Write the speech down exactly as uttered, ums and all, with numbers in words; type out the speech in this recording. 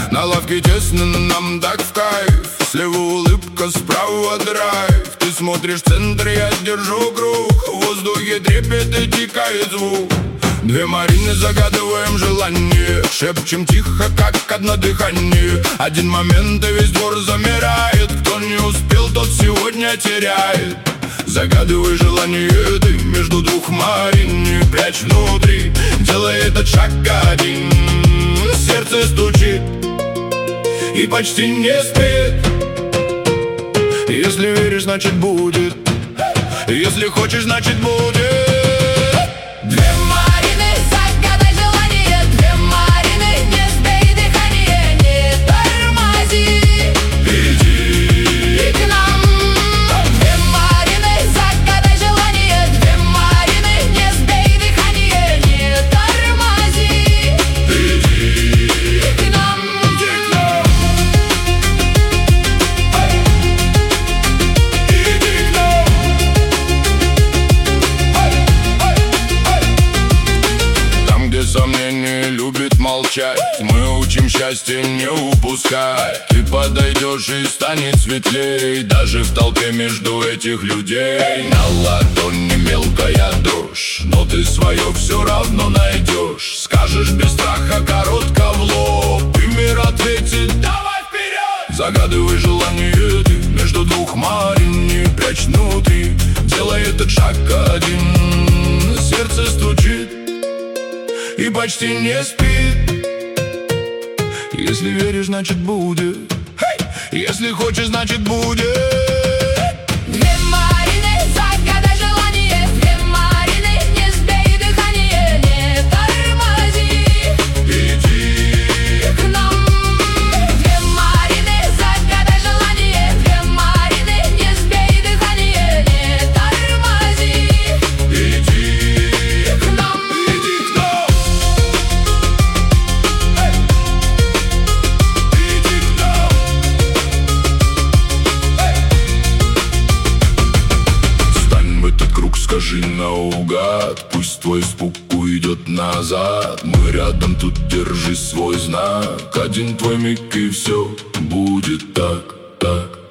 На лавке тесно, но нам так в кайф. Слева улыбка, справа драйв. Ты смотришь в центр, я держу круг. В воздухе трепет и текает звук. Две Марины, загадываем желание. Шепчем тихо, как одно дыхание. Один момент, и весь двор замирает. Кто не успел, тот сегодня теряет. Загадывай желание ты между двух Марин. Не прячь внутри, делай этот шаг один. Сердце стучит и почти не спит. Если веришь, значит будет. Если хочешь, значит будет. Две Марины, загадай желание. Две Марины, не сбей дыхание. Не тормози, Иди к нам. Две Марины, загадай желание. Две Марины, не сбей дыхание. Не тормози, Иди к нам. Иди к нам. Эй! Иди к нам. Эй! Эй! Эй! Там, где сомнение любит молчать, мы учим счастье не упускать. Ты подойдешь и станет светлей, даже в толпе между этих людей. На ладони мелкая дрожь, но ты свое все равно найдешь. Скажешь без страха коротко в лоб, и мир ответит: давай вперед! Загадывай желание ты между двух Марин. Не прячь внутри, делай этот шаг один. Сердце стучит и почти не спит. Если веришь, значит будет. Если хочешь, значит будет. Две Марины, загадай желание. Две Марины, не сбей дыхание. Не тормози, Иди к нам. Две Марины, загадай желание. Две Марины, не сбей дыхание. Не тормози, Иди к нам. Иди к нам. Эй! Иди к нам. Эй! Встань в этот круг, скажи наугад. Пусть твой испуг уйдет назад. Мы рядом, тут держи свой знак. Один твой миг, и все будет так, так.